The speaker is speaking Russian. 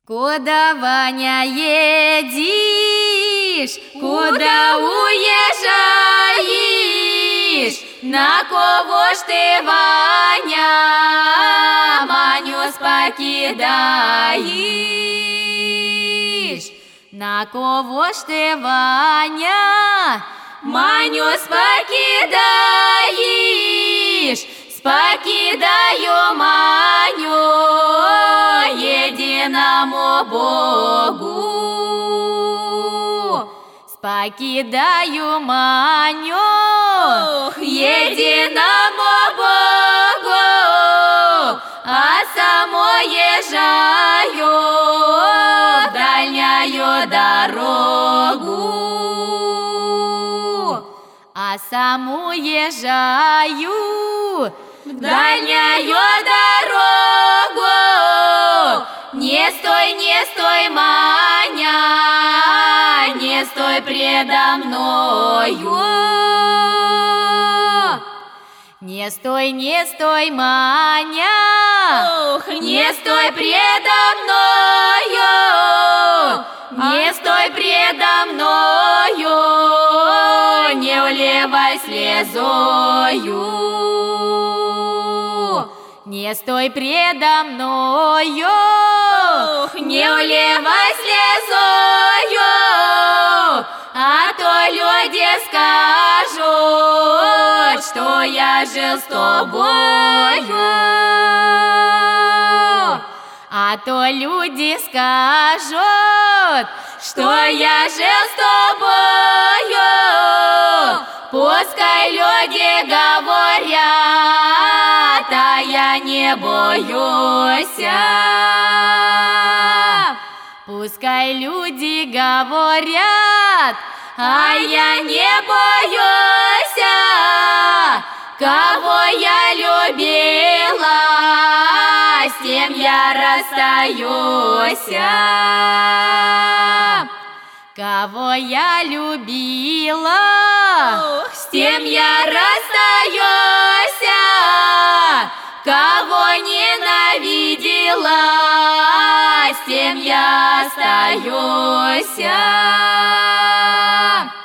Куда, Ваня, едешь? Куда уезжаешь? На кого ж ты, Ваня, Маню покидаешь? На кого ж ты, Ваня, Маню покидаешь? Покидаю Маню единому Богу. Покидаю Маню единому Богу, а само езжаю в дальнюю дорогу. А саму езжаю в дальнюю дорогу. Не стой, Маня, не стой предо мною. Не стой, Маня, не стой предо мною. Не стой предо мною, не вливай слезою. Не стой предо мною, не вливай слезою, а то люди скажут, что я жил с тобою. А то люди скажут, что я жил с тобою. Пускай люди говорят, а я не боюсь. Пускай люди говорят, а я не боюсь. Кого я любила, с тем я расстаюсь. Кого я любила, с тем я расстаюсь. Кого ненавидела, с тем я остаюсь.